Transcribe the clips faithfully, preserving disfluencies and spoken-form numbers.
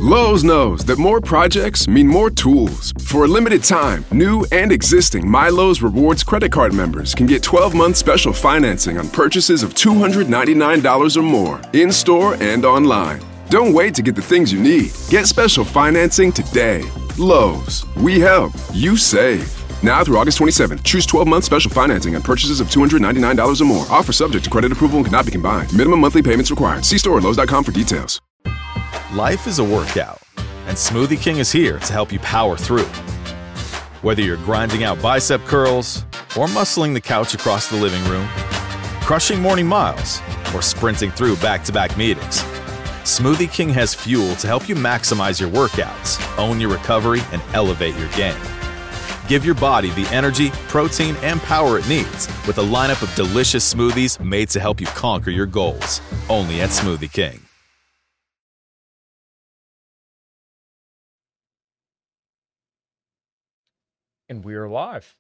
Lowe's knows that more projects mean more tools. For a limited time, new and existing MyLowe's Rewards credit card members can get twelve month special financing on purchases of two hundred ninety-nine dollars or more, in-store and online. Don't wait to get the things you need. Get special financing today. Lowe's. We help. You save. Now through August twenty-seventh, choose twelve month special financing on purchases of two hundred ninety-nine dollars or more. Offer subject to credit approval and cannot be combined. Minimum monthly payments required. See store or lowes dot com for details. Life is a workout, and Smoothie King is here to help you power through. Whether you're grinding out bicep curls or muscling the couch across the living room, crushing morning miles, or sprinting through back-to-back meetings, Smoothie King has fuel to help you maximize your workouts, own your recovery, and elevate your game. Give your body the energy, protein, and power it needs with a lineup of delicious smoothies made to help you conquer your goals. Only at Smoothie King. And we are live.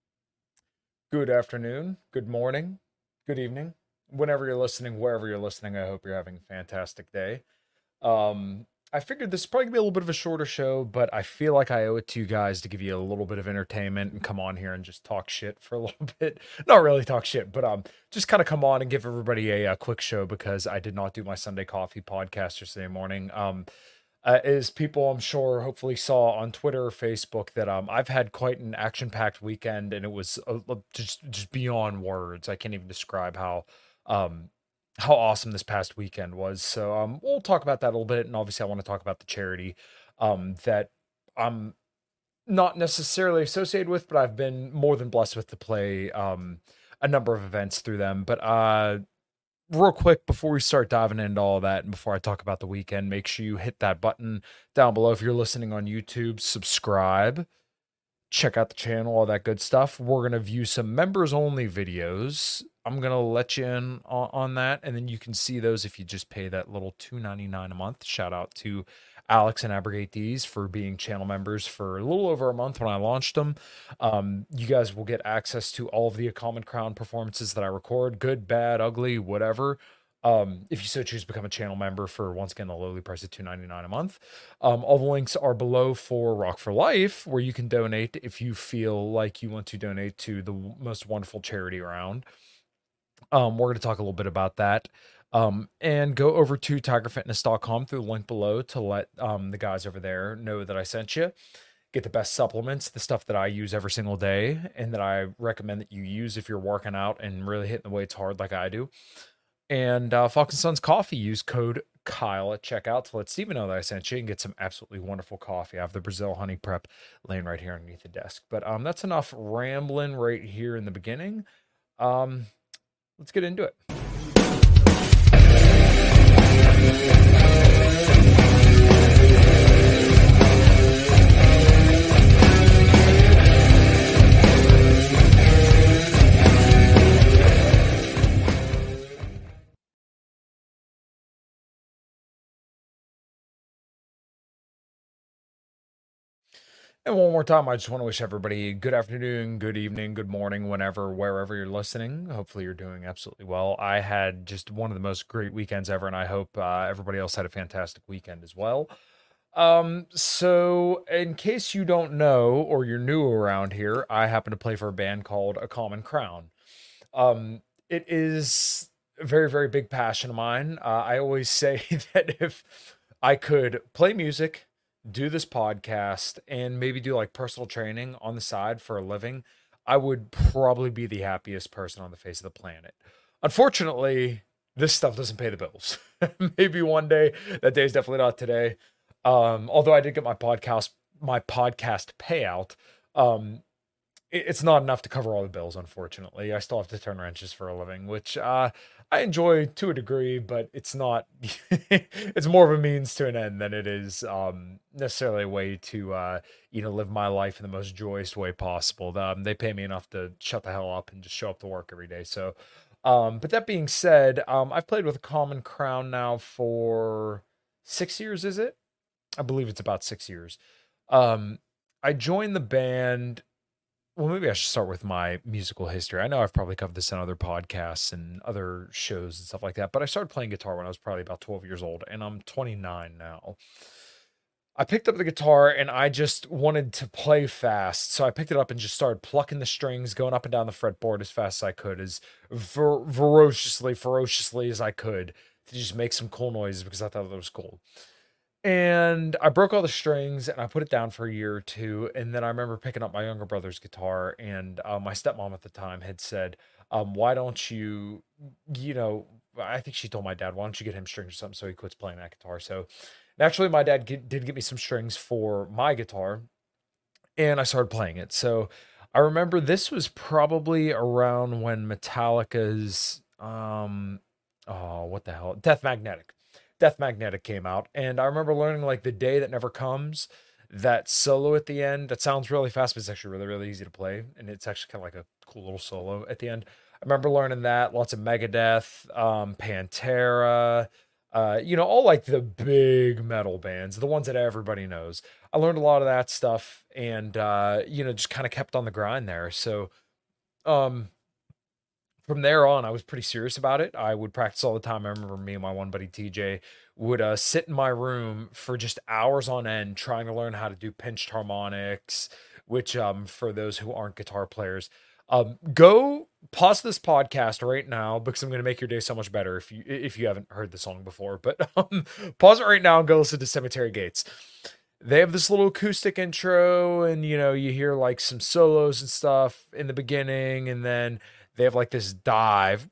Good afternoon, good morning, good evening. Whenever you're listening, wherever you're listening, I hope you're having a fantastic day. Um, I figured this is probably gonna be a little bit of a shorter show, but I feel like I owe it to you guys to give you a little bit of entertainment and come on here and just talk shit for a little bit. Not really talk shit, but um, just kind of come on and give everybody a, a quick show because I did not do my Sunday Coffee podcast yesterday morning. Um, Uh, as people I'm sure hopefully saw on Twitter or Facebook that um I've had quite an action-packed weekend, and it was uh, uh, just just beyond words. I can't even describe how um how awesome this past weekend was. So um we'll talk about that a little bit, and obviously I want to talk about the charity um that I'm not necessarily associated with, but I've been more than blessed with to play um a number of events through them. But uh real quick, before we start diving into all that and before I talk about the weekend, make sure you hit that button down below. If you're listening on YouTube, subscribe, check out the channel, all that good stuff. We're going to view some members only videos. I'm going to let you in on, on that, and then you can see those if you just pay that little two ninety-nine a month. Shout out to Alex and Abrogate These for being channel members for a little over a month when I launched them. Um, you guys will get access to all of the A Common Crown performances that I record, good, bad, ugly, whatever. Um, if you so choose to become a channel member for, once again, the lowly price of two ninety-nine a month. Um, all the links are below for Rock for Life, where you can donate if you feel like you want to donate to the most wonderful charity around. Um, we're going to talk a little bit about that. Um, and go over to tiger fitness dot com through the link below to let um, the guys over there know that I sent you. Get the best supplements, the stuff that I use every single day and that I recommend that you use if you're working out and really hitting the weights hard like I do. And uh, Fox and Sons Coffee, use code Kyle at checkout to let Steven know that I sent you and get some absolutely wonderful coffee. I have the Brazil Honey Prep laying right here underneath the desk. But um, that's enough rambling right here in the beginning. Um, let's get into it. And one more time, I just want to wish everybody good afternoon, good evening, good morning, whenever, wherever you're listening. Hopefully you're doing absolutely well. I had just one of the most great weekends ever, and I hope uh, everybody else had a fantastic weekend as well. Um, so in case you don't know, or you're new around here, I happen to play for a band called A Common Crown. Um, it is a very, very big passion of mine. Uh, I always say that if I could play music, do this podcast, and maybe do like personal training on the side for a living, I would probably be the happiest person on the face of the planet. Unfortunately, this stuff doesn't pay the bills. Maybe one day. That day is definitely not today. Um, although I did get my podcast, my podcast payout. Um, it, it's not enough to cover all the bills, unfortunately. I still have to turn wrenches for a living, which uh, I enjoy to a degree, but it's not, it's more of a means to an end than it is um, necessarily a way to, uh, you know, live my life in the most joyous way possible. Um, they pay me enough to shut the hell up and just show up to work every day. So, um, but that being said, um, I've played with A Common Crown now for six years, is it? I believe it's about six years. Um, I joined the band. Well, maybe I should start with my musical history. I know I've probably covered this in other podcasts and other shows and stuff like that, but I started playing guitar when I was probably about twelve years old, and I'm twenty-nine now. I picked up the guitar and I just wanted to play fast. So I picked it up and just started plucking the strings, going up and down the fretboard as fast as I could, as ver- ferociously, ferociously as I could, to just make some cool noises because I thought that was cool. And I broke all the strings and I put it down for a year or two. And then I remember picking up my younger brother's guitar, and uh, my stepmom at the time had said, um, why don't you, you know, I think she told my dad, why don't you get him strings or something so he quits playing that guitar? So naturally, my dad get, did get me some strings for my guitar, and I started playing it. So I remember this was probably around when Metallica's, um, oh, what the hell? Death Magnetic. Death Magnetic came out. And I remember learning like The Day That Never Comes, that solo at the end. That sounds really fast, but it's actually really, really easy to play. And it's actually kind of like a cool little solo at the end. I remember learning that. Lots of Megadeth, um, Pantera, uh, you know, all like the big metal bands, the ones that everybody knows. I learned a lot of that stuff, and uh, you know, just kind of kept on the grind there. So um from there on, I was pretty serious about it. I would practice all the time. I remember me and my one buddy T J would uh, sit in my room for just hours on end trying to learn how to do pinched harmonics, which um for those who aren't guitar players, um go pause this podcast right now because I'm going to make your day so much better if you if you haven't heard the song before. But um pause it right now and go listen to Cemetery Gates. They have this little acoustic intro, and you know, you hear like some solos and stuff in the beginning, and then they have like this dive,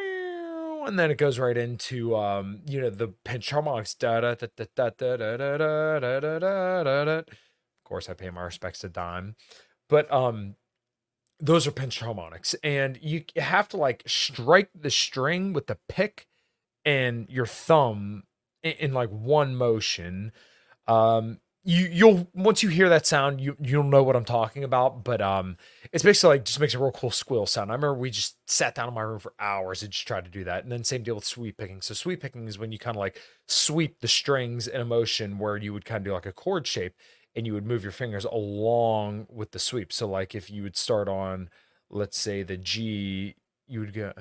and then it goes right into um you know, the pinch harmonics. Da da da da da da da da da da da da da. Of course, I pay my respects to Dime, but um those are pinch harmonics, and you have to like strike the string with the pick and your thumb in, in like one motion. um you you'll once you hear that sound, you you'll know what I'm talking about. But um it's basically like just makes a real cool squeal sound. I remember we just sat down in my room for hours and just tried to do that. And then same deal with sweep picking. So sweep picking is when you kind of like sweep the strings in a motion where you would kind of do like a chord shape, and you would move your fingers along with the sweep. So like if you would start on, let's say, the G, you would go,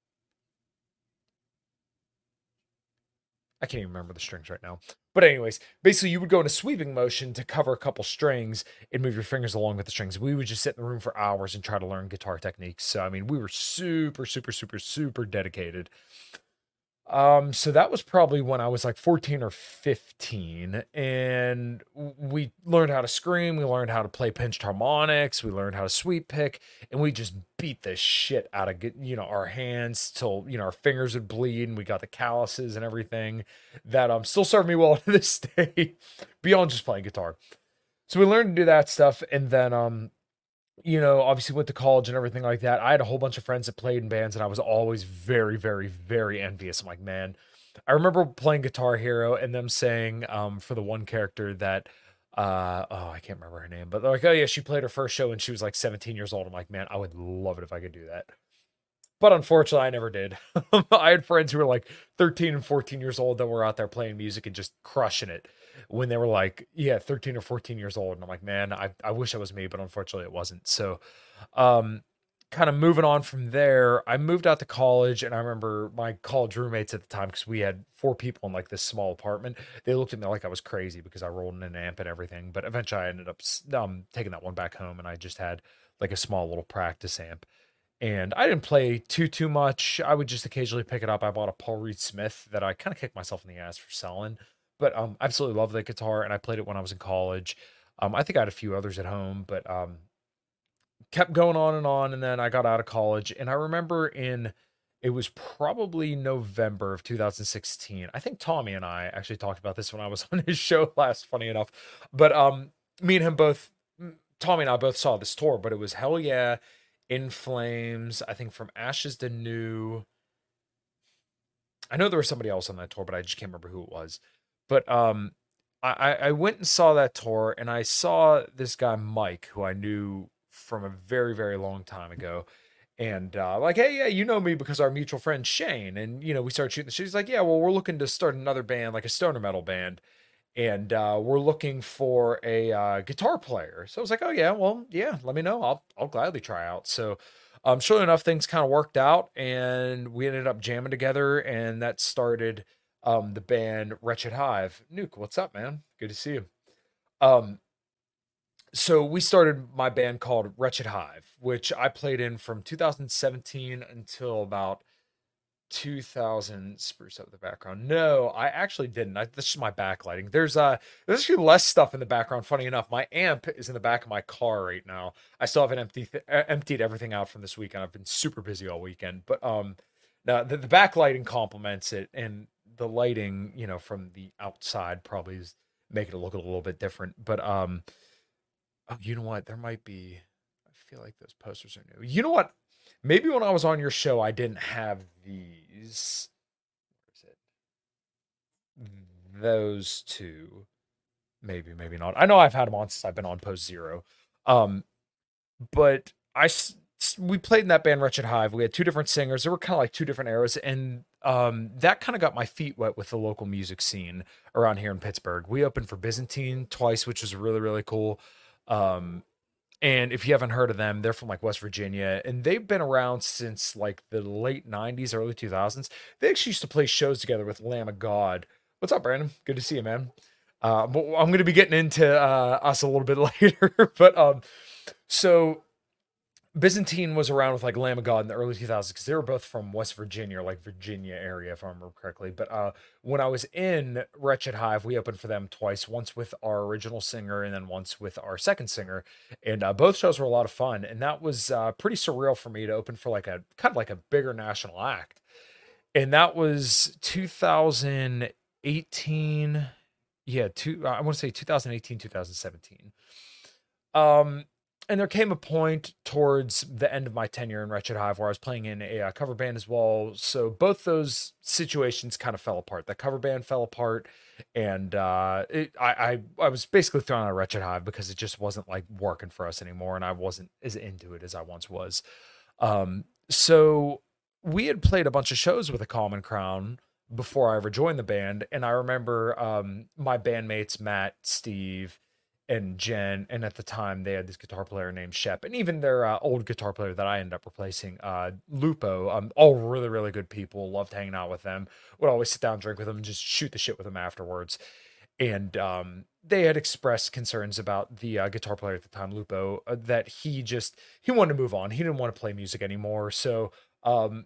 I can't even remember the strings right now. But anyways, basically you would go in a sweeping motion to cover a couple strings and move your fingers along with the strings. We would just sit in the room for hours and try to learn guitar techniques. So, I mean, we were super, super, super, super dedicated. Um, so that was probably when I was like fourteen or fifteen, and we learned how to scream, we learned how to play pinched harmonics, we learned how to sweep pick, and we just beat the shit out of, you know, our hands till, you know, our fingers would bleed, and we got the calluses and everything that um still serve me well to this day, beyond just playing guitar. So we learned to do that stuff, and then um you know, obviously went to college and everything like that. I had a whole bunch of friends that played in bands, and I was always very, very, very envious. I'm like, man, I remember playing Guitar Hero and them saying, um, for the one character that, uh, oh, I can't remember her name, but they're like, oh yeah, she played her first show when she was like seventeen years old. I'm like, man, I would love it if I could do that. But unfortunately, I never did. I had friends who were like thirteen and fourteen years old that were out there playing music and just crushing it when they were like, yeah, thirteen or fourteen years old. And I'm like, man, I, I wish it was me, but unfortunately it wasn't. So, um, kind of moving on from there, I moved out to college, and I remember my college roommates at the time, because we had four people in like this small apartment. They looked at me like I was crazy because I rolled in an amp and everything. But eventually I ended up um, taking that one back home, and I just had like a small little practice amp. And I didn't play too, too much. I would just occasionally pick it up. I bought a Paul Reed Smith that I kind of kicked myself in the ass for selling. But um, I absolutely love that guitar, and I played it when I was in college. Um, I think I had a few others at home, but um, kept going on and on. And then I got out of college, and I remember in, it was probably November of two thousand sixteen. I think Tommy and I actually talked about this when I was on his show last, funny enough. But um, me and him both, Tommy and I both saw this tour, but it was Hell Yeah, In Flames, I think From Ashes to New. I know there was somebody else on that tour, but I just can't remember who it was. But um, I, I went and saw that tour, and I saw this guy, Mike, who I knew from a very, very long time ago. And uh, like, hey, yeah, you know me because our mutual friend Shane. And, you know, we started shooting the shit. He's like, yeah, well, we're looking to start another band, like a stoner metal band. And uh, we're looking for a uh, guitar player. So I was like, oh, yeah, well, yeah, let me know. I'll I'll gladly try out. So um, sure enough, things kind of worked out, and we ended up jamming together, and that started um, the band Wretched Hive. Nuke, what's up, man? Good to see you. Um, so we started my band called Wretched Hive, which I played in from two thousand seventeen until about two thousand. Spruce up the background. No, I actually didn't. I, this is my backlighting. There's uh, there's actually less stuff in the background. Funny enough, my amp is in the back of my car right now. I still haven't empty th- emptied everything out from this weekend. I've been super busy all weekend, but um, now the, the backlighting complements it, and the lighting, you know, from the outside probably is making it look a little bit different. But um, oh, you know what? There might be. I feel like those posters are new. You know what? Maybe when I was on your show, I didn't have these. Where is it? Those two. Maybe, maybe not. I know I've had them on since I've been on Post Zero. Um, but I we played in that band Wretched Hive. We had two different singers. There were kind of like two different eras, and um, that kind of got my feet wet with the local music scene around here in Pittsburgh. We opened for Byzantine twice, which was really, really cool. Um, and if you haven't heard of them, they're from like West Virginia, and they've been around since like the late nineties, early two thousands. They actually used to play shows together with Lamb of God. What's up, Brandon? Good to see you, man. Uh, but I'm going to be getting into uh, us a little bit later. But um, so Byzantine was around with like Lamb of God in the early two thousands because they were both from West Virginia, or like Virginia area, if I remember correctly. But uh, when I was in Wretched Hive, we opened for them twice, once with our original singer and then once with our second singer. And uh, both shows were a lot of fun. And that was uh, pretty surreal for me to open for like a kind of like a bigger national act. And that was two thousand eighteen. Yeah, two, I want to say two thousand eighteen, two thousand seventeen. Um, and there came a point towards the end of my tenure in Wretched Hive where I was playing in a uh, cover band as well. So both those situations kind of fell apart. The cover band fell apart, and uh, it, I, I I was basically thrown out of Wretched Hive because it just wasn't like working for us anymore, and I wasn't as into it as I once was. Um, so we had played a bunch of shows with a Common Crown before I ever joined the band, and I remember um, my bandmates Matt, Steve, and Jen, and at the time they had this guitar player named Shep, and even their uh, old guitar player that I ended up replacing, uh, Lupo. Um, all really, really good people. Loved hanging out with them. Would always sit down, drink with them, and just shoot the shit with them afterwards. And um, they had expressed concerns about the uh, guitar player at the time, Lupo, uh, that he just he wanted to move on. He didn't want to play music anymore. So um,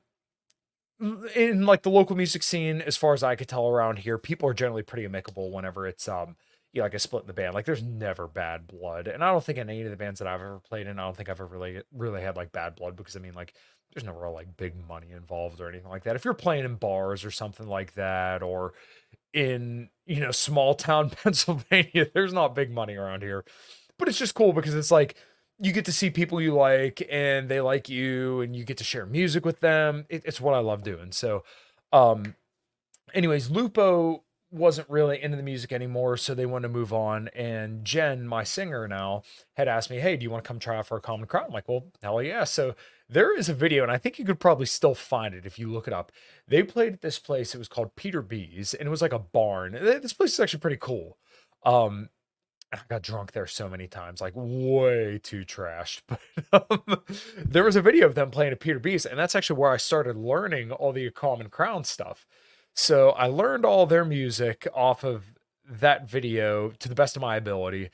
in like the local music scene, as far as I could tell around here, people are generally pretty amicable whenever it's um you know, like a split in the band. Like there's never bad blood, and I don't think in any of the bands that I've ever played in, I don't think I've ever really really had like bad blood, because I mean, like there's no real like big money involved or anything like that. If you're playing in bars or something like that, or in, you know, small town Pennsylvania, there's not big money around here, but it's just cool because it's like you get to see people you like and they like you, and you get to share music with them. It, it's what I love doing. So, um, anyways, Lupo wasn't really into the music anymore, so they wanted to move on. And Jen, my singer now, had asked me, "Hey, do you want to come try out for a Common Crown?" I'm like, "Well, hell yeah." So there is a video, and I think you could probably still find it if you look it up. They played at this place. It was called Peter B's, and it was like a barn. This place is actually pretty cool. Um, I got drunk there so many times, like way too trashed. But um, there was a video of them playing at Peter B's, and that's actually where I started learning all the Common Crown stuff. So I learned all their music off of that video to the best of my ability.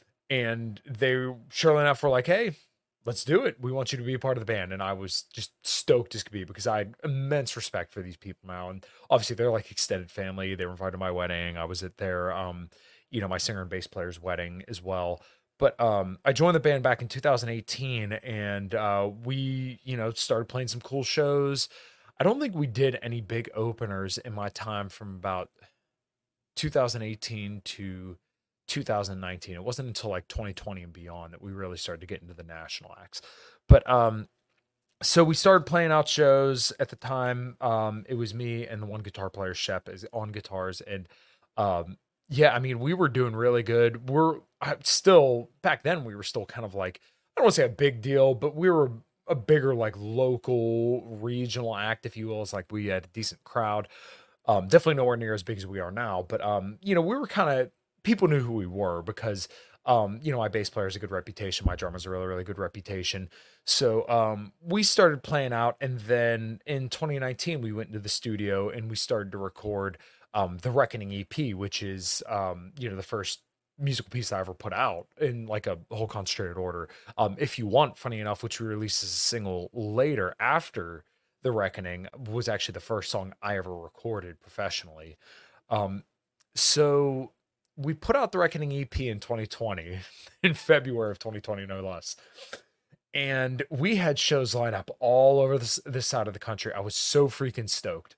And they, surely enough, were like, "Hey, let's do it. We want you to be a part of the band." And I was just stoked as could be, because I had immense respect for these people now. And obviously they're like extended family. They were invited to my wedding. I was at their, um, you know, my singer and bass player's wedding as well. But um, I joined the band back in two thousand eighteen, and uh, we, you know, started playing some cool shows. I don't think we did any big openers in my time from about two thousand eighteen to two thousand nineteen. It wasn't until like twenty twenty and beyond that we really started to get into the national acts. But um, so we started playing out shows at the time. Um, it was me and the one guitar player, Shep, is on guitars. And um, yeah, I mean, we were doing really good. We're I, still, back then, we were still kind of like, I don't want to say a big deal, but we were a bigger like local regional act, if you will. It's like we had a decent crowd. Um, definitely nowhere near as big as we are now, but um, you know, we were kind of, people knew who we were because um, you know, my bass player has a good reputation, my drummer's a really, really good reputation. So um, we started playing out, and then in twenty nineteen we went into the studio and we started to record um, the Reckoning E P, which is um, you know, the first musical piece I ever put out in like a whole concentrated order. Um, If You Want, funny enough, which we released as a single later after The Reckoning, was actually the first song I ever recorded professionally. Um, so we put out the Reckoning E P in twenty twenty, in February of twenty twenty, no less. And we had shows lined up all over this, this side of the country. I was so freaking stoked.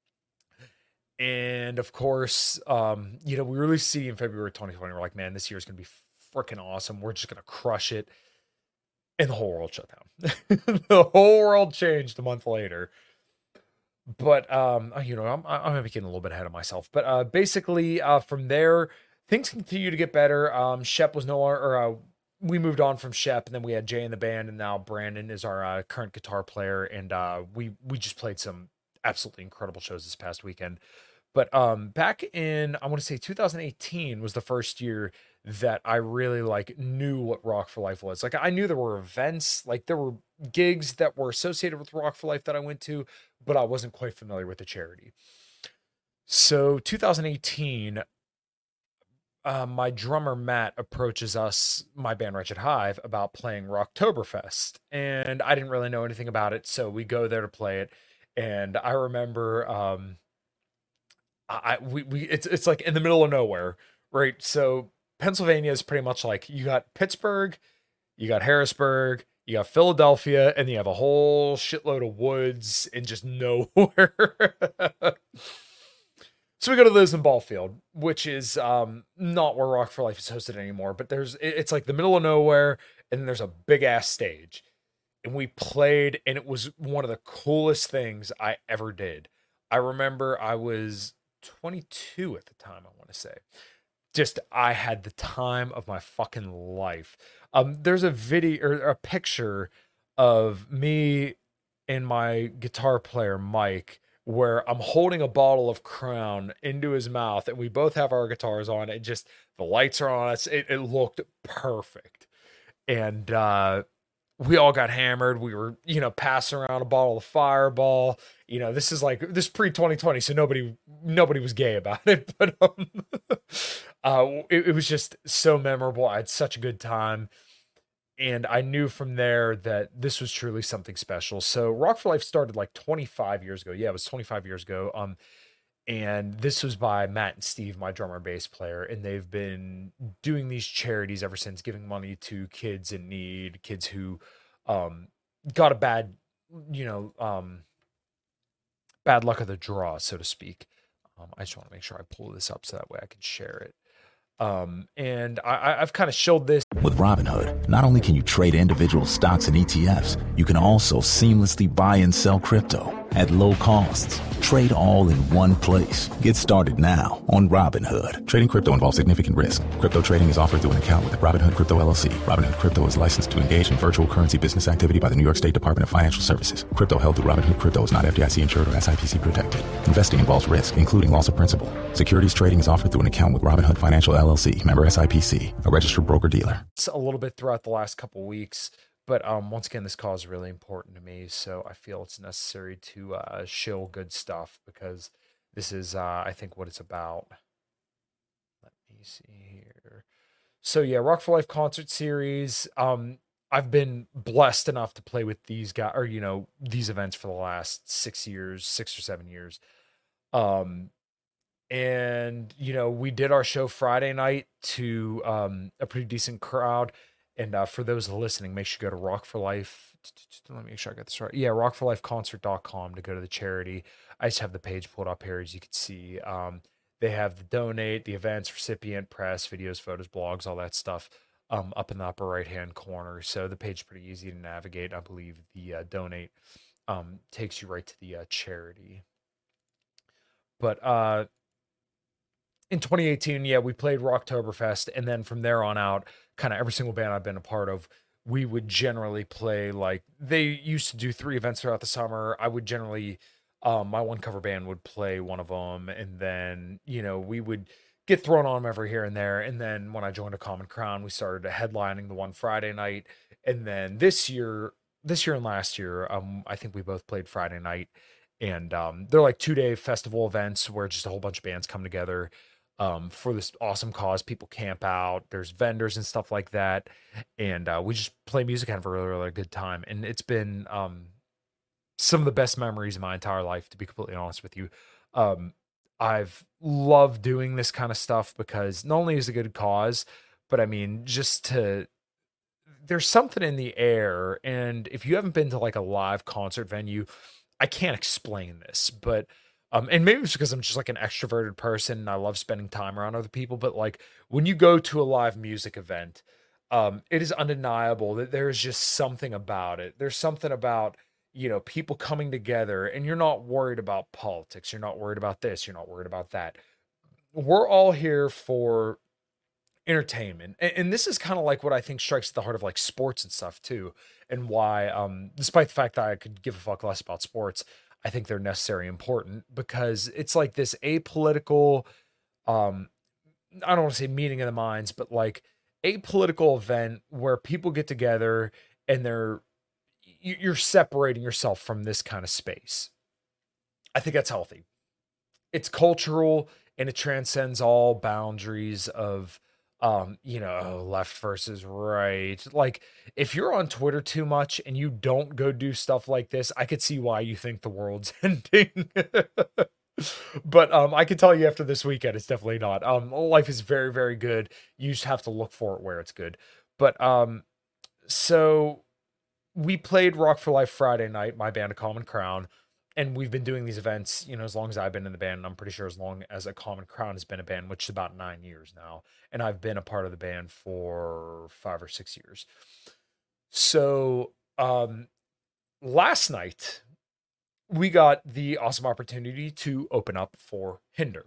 And of course, um, you know, we released C D in February twenty twenty. We're like, man, this year is going to be freaking awesome. We're just going to crush it. And the whole world shut down. The whole world changed a month later. But, um, you know, I'm, I'm getting a little bit ahead of myself. But uh, basically, uh, from there, things continue to get better. Um, Shep was no longer, or uh, we moved on from Shep, and then we had Jay in the band, and now Brandon is our uh, current guitar player. And uh, we we just played some absolutely incredible shows this past weekend. But um, back in, I want to say two thousand eighteen was the first year that I really like knew what Rock for Life was. Like, I knew there were events, like there were gigs that were associated with Rock for Life that I went to, but I wasn't quite familiar with the charity. So two thousand eighteen, uh, my drummer Matt approaches us, my band Wretched Hive, about playing Rocktoberfest, and I didn't really know anything about it, so we go there to play it. And I remember, um, I we we it's it's like in the middle of nowhere, right? So Pennsylvania is pretty much like you got Pittsburgh, you got Harrisburg, you got Philadelphia, and you have a whole shitload of woods and just nowhere. So we go to Lisbon Ball Field, which is um, not where Rock for Life is hosted anymore, but there's it's like the middle of nowhere, and then there's a big ass stage. And we played, and it was one of the coolest things I ever did. I remember I was twenty-two at the time, I want to say. Just, I had the time of my fucking life. Um, there's a video, or a picture of me and my guitar player, Mike, where I'm holding a bottle of Crown into his mouth, and we both have our guitars on. It just, the lights are on us. It, it looked perfect. And, uh, we all got hammered. We were, you know, passing around a bottle of Fireball. You know, this is like, this pre twenty twenty, so nobody, nobody was gay about it. But um, uh, it, it was just so memorable. I had such a good time. And I knew from there that this was truly something special. So Rock for Life started like twenty-five years ago. Yeah, it was twenty-five years ago. Um, and this was by Matt and Steve, my drummer and bass player. And they've been doing these charities ever since, giving money to kids in need, kids who um, got a bad, you know, um, bad luck of the draw, so to speak. Um, I just want to make sure I pull this up so that way I can share it. Um, and I, I've kind of showed this. With Robinhood, not only can you trade individual stocks and E T Fs, you can also seamlessly buy and sell crypto at low costs. Trade all in one place. Get started now on Robinhood. Trading crypto involves significant risk. Crypto trading is offered through an account with Robinhood Crypto L L C. Robinhood Crypto is licensed to engage in virtual currency business activity by the New York State Department of Financial Services. Crypto held through Robinhood Crypto is not F D I C insured or S I P C protected. Investing involves risk, including loss of principal. Securities trading is offered through an account with Robinhood Financial L L C, member S I P C, a registered broker-dealer. A little bit throughout the last couple weeks, but um, once again, this call is really important to me, so I feel it's necessary to uh, show good stuff, because this is, uh, I think, what it's about. Let me see here. So yeah, Rock for Life concert series. Um, I've been blessed enough to play with these guys, or you know, these events for the last six years, six or seven years. Um, and you know, we did our show Friday night to um, a pretty decent crowd. And uh, for those listening, make sure you go to Rock for Life. Let me make sure I got this right. Yeah, rock for life concert dot com to go to the charity. I just have the page pulled up here, as you can see. Um, they have the donate, the events, recipient, press, videos, photos, blogs, all that stuff um, up in the upper right-hand corner. So the page is pretty easy to navigate. I believe the uh, donate um, takes you right to the uh, charity. But uh, in twenty eighteen, yeah, we played Rocktoberfest, and then from there on out, kind of every single band I've been a part of, we would generally play, like, they used to do three events throughout the summer. I would generally, um, my one cover band would play one of them, and then, you know, we would get thrown on them every here and there. And then when I joined A Common Crown, we started headlining the one Friday night. And then this year, this year and last year, um, I think we both played Friday night. And um, they're like two-day festival events where just a whole bunch of bands come together. um, for this awesome cause. People camp out, there's vendors and stuff like that. And uh, we just play music and have a really, really good time. And it's been um, some of the best memories of my entire life, to be completely honest with you. Um, I've loved doing this kind of stuff because not only is it a good cause, but I mean, just to, there's something in the air. And if you haven't been to like a live concert venue, I can't explain this, but, um, and maybe it's because I'm just like an extroverted person and I love spending time around other people, but like when you go to a live music event, um, it is undeniable that there's just something about it. There's something about, you know, people coming together and you're not worried about politics. You're not worried about this. You're not worried about that. We're all here for entertainment. And, and this is kind of like what I think strikes at the heart of like sports and stuff too. And why, um, despite the fact that I could give a fuck less about sports, I think they're necessary and important because it's like this apolitical, um, I don't want to say meeting of the minds, but like apolitical event where people get together and they're, you're separating yourself from this kind of space. I think that's healthy. It's cultural and it transcends all boundaries of, um, you know, left versus right. Like if you're on Twitter too much and you don't go do stuff like this, I could see why you think the world's ending. But um, I can tell you after this weekend, it's definitely not. Um, life is very, very good. You just have to look for it where it's good. But um, so we played Rock for Life Friday night, my band, A Common Crown. And we've been doing these events, you know, as long as I've been in the band, and I'm pretty sure as long as A Common Crown has been a band, which is about nine years now. And I've been a part of the band for five or six years. So um, last night, we got the awesome opportunity to open up for Hinder.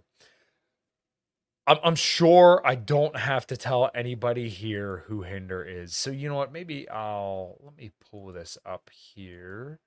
I'm, I'm sure I don't have to tell anybody here who Hinder is. So you know what? Maybe I'll, let me pull this up here.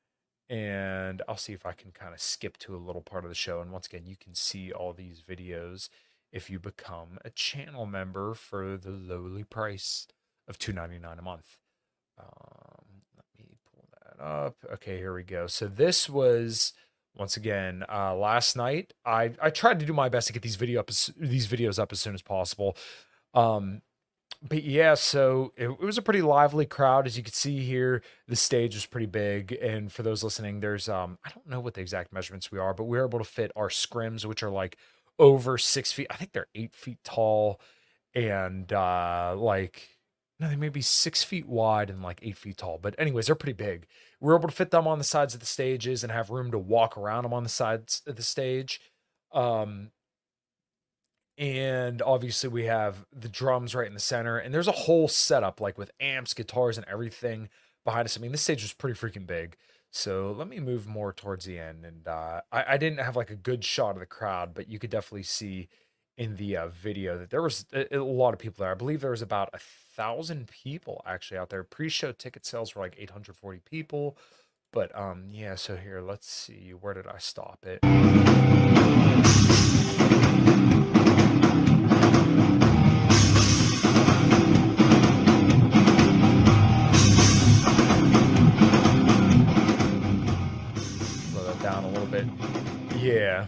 And I'll see if I can kind of skip to a little part of the show. And once again, you can see all these videos if you become a channel member for the lowly price of two ninety-nine a month. Um, let me pull that up. Okay, here we go. So this was, once again, uh, last night. I, I tried to do my best to get these video up as, these videos up as soon as possible. Um, But yeah, so it, it was a pretty lively crowd. As you can see here, the stage was pretty big. And for those listening, there's, um, I don't know what the exact measurements we are, but we were able to fit our scrims, which are like over six feet. I think they're eight feet tall and uh, like, no, they may be six feet wide and like eight feet tall. But anyways, they're pretty big. We were able to fit them on the sides of the stages and have room to walk around them on the sides of the stage. Um, And obviously we have the drums right in the center and there's a whole setup like with amps, guitars and everything behind us. I mean, this stage was pretty freaking big. So let me move more towards the end. And uh, I, I didn't have like a good shot of the crowd, but you could definitely see in the uh, video that there was a, a lot of people there. I believe there was about a thousand people actually out there. Pre-show ticket sales were like eight hundred forty people. But um, yeah, so here, let's see. Where did I stop it? Down a little bit. Yeah.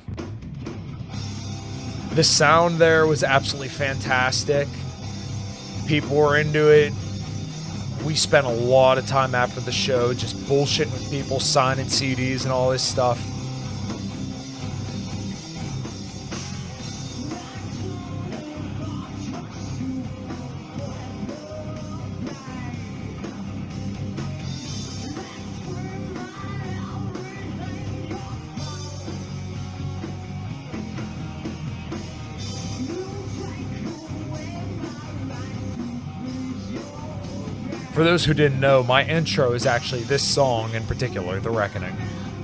The sound there was absolutely fantastic. People were into it. We spent a lot of time after the show just bullshitting with people, signing C Ds and all this stuff. For those who didn't know, my intro is actually this song in particular, The Reckoning.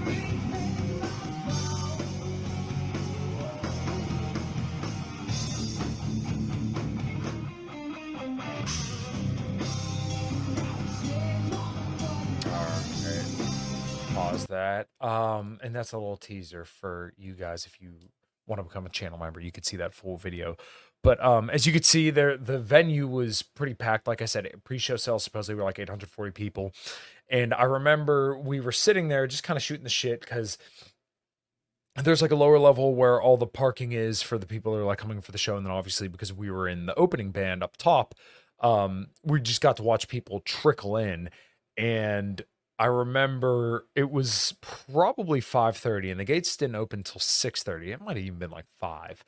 Alright, pause that. Um, and that's a little teaser for you guys. If you want to become a channel member, you could see that full video. But um, as you could see there, the venue was pretty packed. Like I said, pre-show sales supposedly were like eight hundred forty people. And I remember we were sitting there just kind of shooting the shit because there's like a lower level where all the parking is for the people that are like coming for the show. And then obviously because we were in the opening band up top, um, we just got to watch people trickle in. And I remember it was probably five thirty and the gates didn't open until six thirty. It might have even been like five.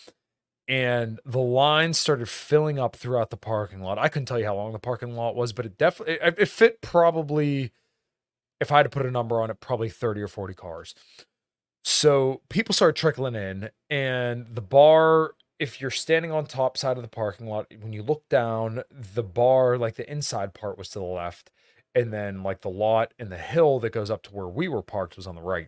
And the line started filling up throughout the parking lot. I couldn't tell you how long the parking lot was, but it definitely, it, it fit probably, if I had to put a number on it, probably thirty or forty cars. So people started trickling in, and the bar, if you're standing on top side of the parking lot, when you look down, the bar, like the inside part was to the left, and then like the lot and the hill that goes up to where we were parked was on the right.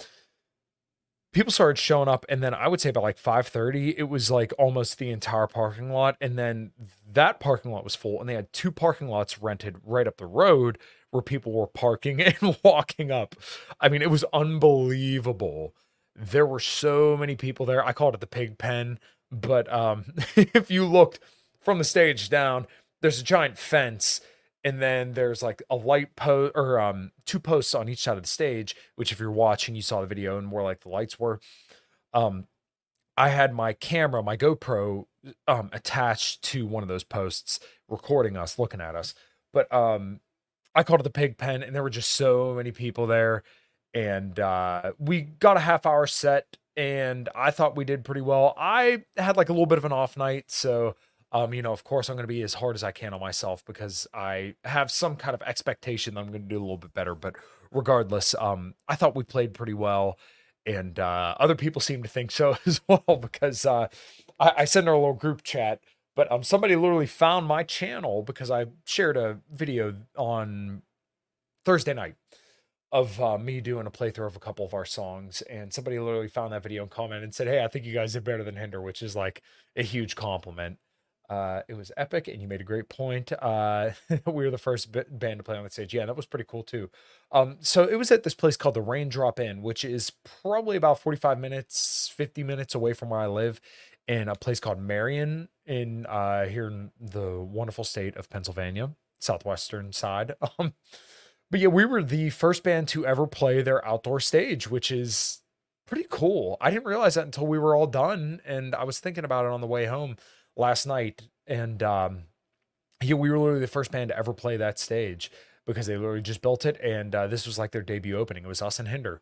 People started showing up, and then I would say about like five thirty, it was like almost the entire parking lot, and then that parking lot was full, and they had two parking lots rented right up the road where people were parking and walking up. I mean, it was unbelievable. There were so many people there. I called it the pig pen, but um, if you looked from the stage down, there's a giant fence, and then there's like a light post or um, two posts on each side of the stage, which if you're watching, you saw the video and where like the lights were. Um, I had my camera, my GoPro um, attached to one of those posts, recording us, looking at us. But um, I called it the pig pen, and there were just so many people there. And uh, we got a half hour set, and I thought we did pretty well. I had like a little bit of an off night, so Um, you know, of course, I'm going to be as hard as I can on myself because I have some kind of expectation that I'm going to do a little bit better. But regardless, um, I thought we played pretty well, and uh, other people seem to think so as well because uh, I, I sent her a little group chat. But um, somebody literally found my channel because I shared a video on Thursday night of uh, me doing a playthrough of a couple of our songs, and somebody literally found that video and commented and said, "Hey, I think you guys did better than Hinder," which is like a huge compliment. Uh, it was epic, and you made a great point. Uh, we were the first b- band to play on the stage. Yeah, that was pretty cool too. Um, so it was at this place called the Raindrop Inn, which is probably about forty-five minutes, fifty minutes away from where I live, in a place called Marion in uh, here in the wonderful state of Pennsylvania, southwestern side. Um, but yeah, we were the first band to ever play their outdoor stage, which is pretty cool. I didn't realize that until we were all done, and I was thinking about it on the way home last night, and um yeah, we were literally the first band to ever play that stage because they literally just built it, and uh, this was like their debut opening. It was us and Hinder.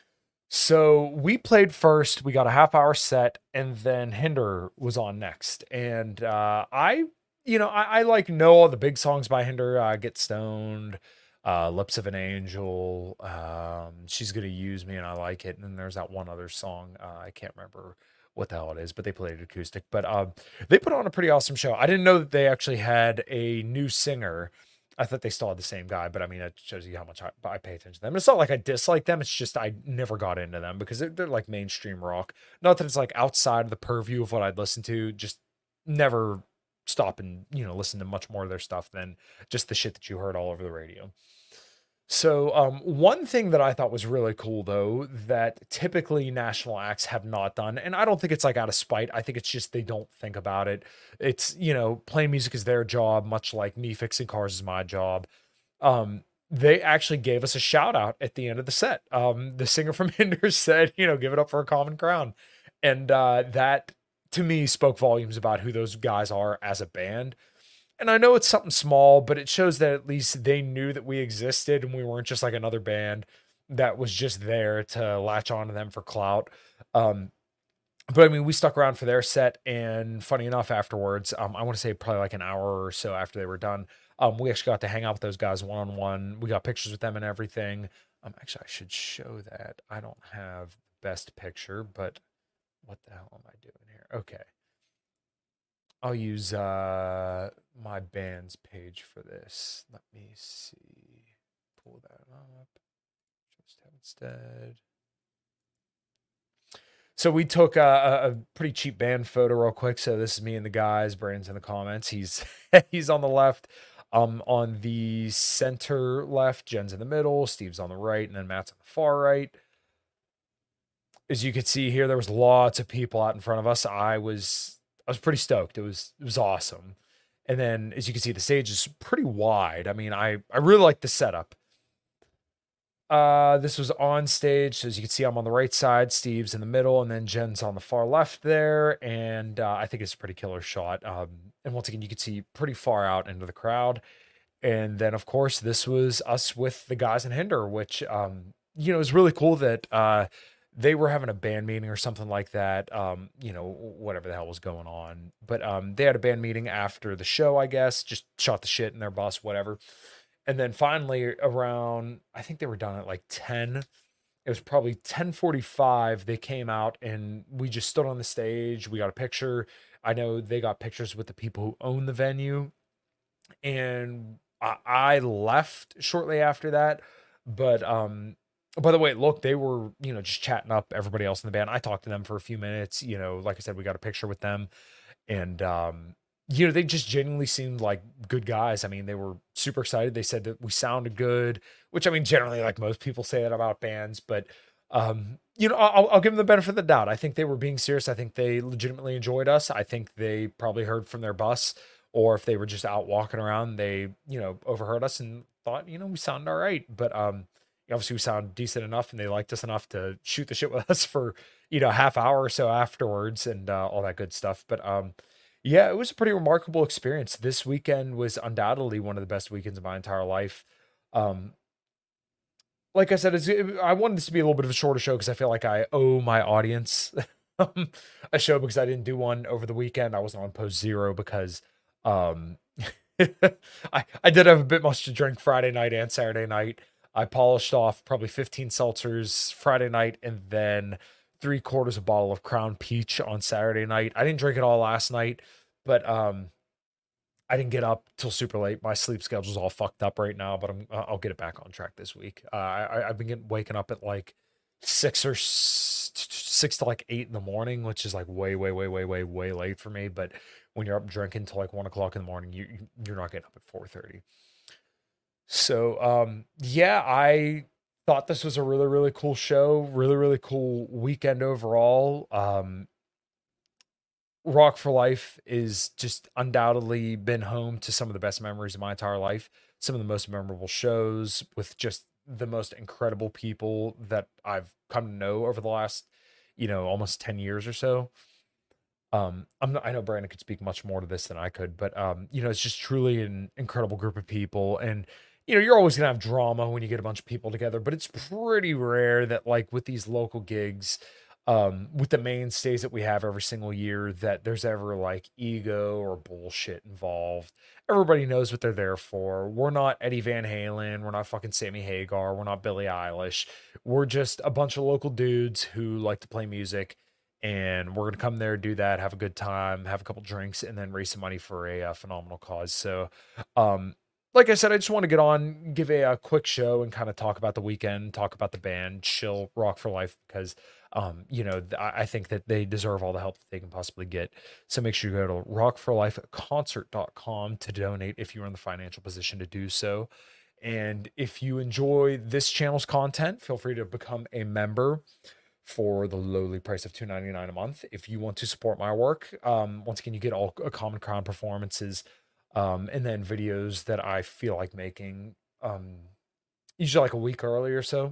So we played first, we got a half hour set, and then Hinder was on next. And uh I you know I, I like know all the big songs by Hinder. uh Get Stoned, uh Lips of an Angel, um She's Gonna Use Me, and I like it. And then there's that one other song, uh, I can't remember what the hell it is, but they played it acoustic. But um, they put on a pretty awesome show. I didn't know that they actually had a new singer. I thought they still had the same guy, but I mean, that shows you how much I, I pay attention to them. It's not like I dislike them. It's just I never got into them because they're, they're like mainstream rock. Not that it's like outside of the purview of what I'd listen to. Just never stop and, you know, listen to much more of their stuff than just the shit that you heard all over the radio. So um, one thing that I thought was really cool, though, that typically national acts have not done, and I don't think it's like out of spite. I think it's just they don't think about it. It's, you know, playing music is their job, much like me fixing cars is my job. Um, they actually gave us a shout out at the end of the set. Um, the singer from Hinder said, you know, give it up for A Common Crown. And uh, that, to me, spoke volumes about who those guys are as a band. And I know it's something small, but it shows that at least they knew that we existed and we weren't just like another band that was just there to latch onto them for clout. Um, but I mean, we stuck around for their set, and funny enough, afterwards, um, I want to say probably like an hour or so after they were done, um, we actually got to hang out with those guys one-on-one. We got pictures with them and everything. Um, actually, I should show that. I don't have the best picture, but what the hell am I doing here? Okay. I'll use uh, my band's page for this. Let me see. Pull that up. Just have instead. So we took a, a pretty cheap band photo real quick. So this is me and the guys. Brandon's in the comments. He's he's on the left. Um, on the center left, Jen's in the middle, Steve's on the right, and then Matt's on the far right. As you can see here, there was lots of people out in front of us. I was I was pretty stoked. It was it was awesome. And then as you can see, the stage is pretty wide. I mean, I, I really like the setup. Uh, this was on stage. So as you can see, I'm on the right side, Steve's in the middle, and then Jen's on the far left there. And uh, I think it's a pretty killer shot. Um, and once again, you can see pretty far out into the crowd. And then, of course, this was us with the guys in Hinder, which, um, you know, is really cool that uh, they were having a band meeting or something like that. Um, you know, whatever the hell was going on. But um, they had a band meeting after the show, I guess, just shot the shit in their bus, whatever. And then finally around, I think they were done at like ten. It was probably ten forty-five. They came out and we just stood on the stage. We got a picture. I know they got pictures with the people who own the venue. And I, I left shortly after that. But um, by the way, look, they were, you know, just chatting up everybody else in the band. I talked to them for a few minutes. You know, like I said, we got a picture with them. And um, you know, they just genuinely seemed like good guys. I mean, they were super excited. They said that we sounded good, which I mean, generally, like most people say that about bands, but um, you know, I'll, I'll give them the benefit of the doubt. I think they were being serious. I think they legitimately enjoyed us. I think they probably heard from their bus, or if they were just out walking around, they, you know, overheard us and thought, you know, we sound all right. But um, obviously we sound decent enough and they liked us enough to shoot the shit with us for, you know, a half hour or so afterwards and uh, all that good stuff. But um, yeah, it was a pretty remarkable experience. This weekend was undoubtedly one of the best weekends of my entire life. Um, like I said, it's, it, I wanted this to be a little bit of a shorter show because I feel like I owe my audience a show because I didn't do one over the weekend. I wasn't on Post Zero because um, I, I did have a bit much to drink Friday night and Saturday night. I polished off probably fifteen seltzers Friday night and then three quarters of a bottle of Crown Peach on Saturday night. I didn't drink it all last night, but um, I didn't get up till super late. My sleep schedule's all fucked up right now, but I'm, I'll get it back on track this week. Uh, I, I've been getting, waking up at like six or s- six to like eight in the morning, which is like way, way, way, way, way, way late for me. But when you're up drinking till like one o'clock in the morning, you, you're not getting up at four thirty. So, um, yeah, I thought this was a really, really cool show. Really, really cool weekend overall. Um, Rock for Life is just undoubtedly been home to some of the best memories of my entire life. Some of the most memorable shows with just the most incredible people that I've come to know over the last, you know, almost ten years or so. Um, I'm not, I know Brandon could speak much more to this than I could, but, um, you know, it's just truly an incredible group of people. And, you know, you're always going to have drama when you get a bunch of people together, but it's pretty rare that like with these local gigs, um, with the mainstays that we have every single year, that there's ever like ego or bullshit involved. Everybody knows what they're there for. We're not Eddie Van Halen. We're not fucking Sammy Hagar. We're not Billie Eilish. We're just a bunch of local dudes who like to play music. And we're going to come there, do that, have a good time, have a couple drinks, and then raise some money for a, uh phenomenal cause. So, um, like I said, I just want to get on, give a, a quick show and kind of talk about the weekend, talk about the band, chill, Rock for Life, because, um, you know, I, I think that they deserve all the help that they can possibly get. So make sure you go to rock for life concert dot com to donate if you're in the financial position to do so. And if you enjoy this channel's content, feel free to become a member for the lowly price of two ninety-nine a month. If you want to support my work, um, once again, you get all uh, Common Crown performances, um, and then videos that I feel like making, um, usually like a week early or so.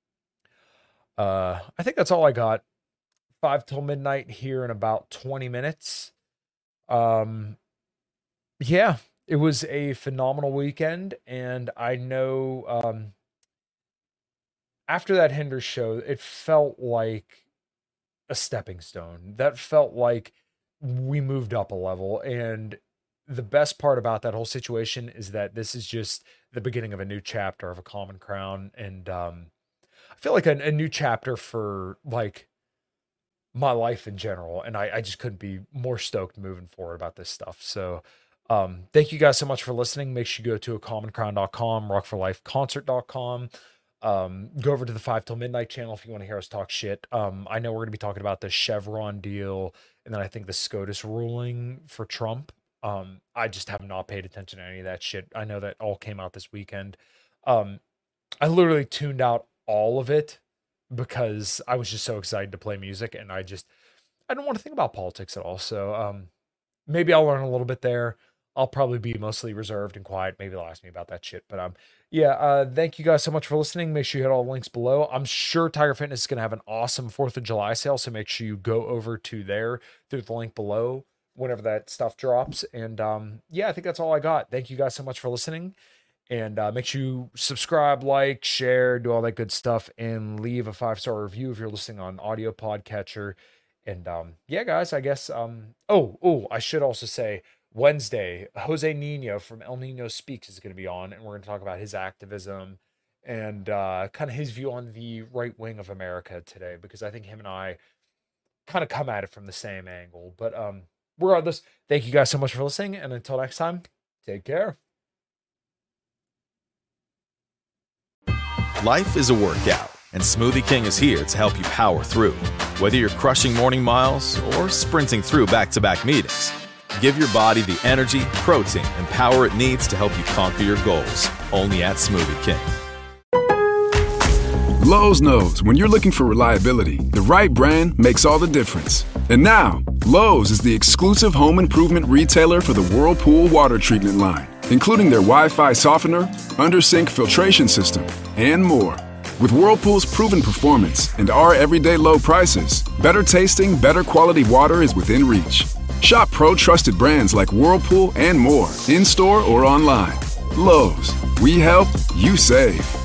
Uh, I think that's all I got. Five till midnight here in about twenty minutes. Um, yeah, it was a phenomenal weekend, and I know, um, after that Hinder show, it felt like a stepping stone. That felt like we moved up a level. And the best part about that whole situation is that this is just the beginning of a new chapter of a Common Crown. And um, I feel like a, a new chapter for like my life in general. And I, I just couldn't be more stoked moving forward about this stuff. So um, thank you guys so much for listening. Make sure you go to a common crown dot com, rock for life concert dot com. Um, go over to the Five Till Midnight channel if you want to hear us talk shit. Um, I know we're going to be talking about the Chevron deal, and then I think the SCOTUS ruling for Trump. Um, I just have not paid attention to any of that shit. I know that all came out this weekend. Um, I literally tuned out all of it because I was just so excited to play music, and I just, I don't want to think about politics at all. So, um, maybe I'll learn a little bit there. I'll probably be mostly reserved and quiet. Maybe they'll ask me about that shit. But um, yeah, uh, thank you guys so much for listening. Make sure you hit all the links below. I'm sure Tiger Fitness is going to have an awesome fourth of July sale. So make sure you go over to there through the link below whenever that stuff drops. And um, yeah, I think that's all I got. Thank you guys so much for listening. And uh, make sure you subscribe, like, share, do all that good stuff, and leave a five-star review if you're listening on audio podcatcher. And um, yeah, guys, I guess, um, oh, oh, I should also say, Wednesday, Jose Nino from El Nino Speaks is going to be on, and we're going to talk about his activism and uh, kind of his view on the right wing of America today, because I think him and I kind of come at it from the same angle. But um, regardless, thank you guys so much for listening, and until next time, take care. Life is a workout, and Smoothie King is here to help you power through. Whether you're crushing morning miles or sprinting through back-to-back meetings, give your body the energy, protein, and power it needs to help you conquer your goals. Only at Smoothie King. Lowe's knows when you're looking for reliability, the right brand makes all the difference. And now, Lowe's is the exclusive home improvement retailer for the Whirlpool water treatment line, including their Wi-Fi softener, under-sink filtration system, and more. With Whirlpool's proven performance and our everyday low prices, better tasting, better quality water is within reach. Shop pro-trusted brands like Whirlpool and more, in-store or online. Lowe's, we help, you save.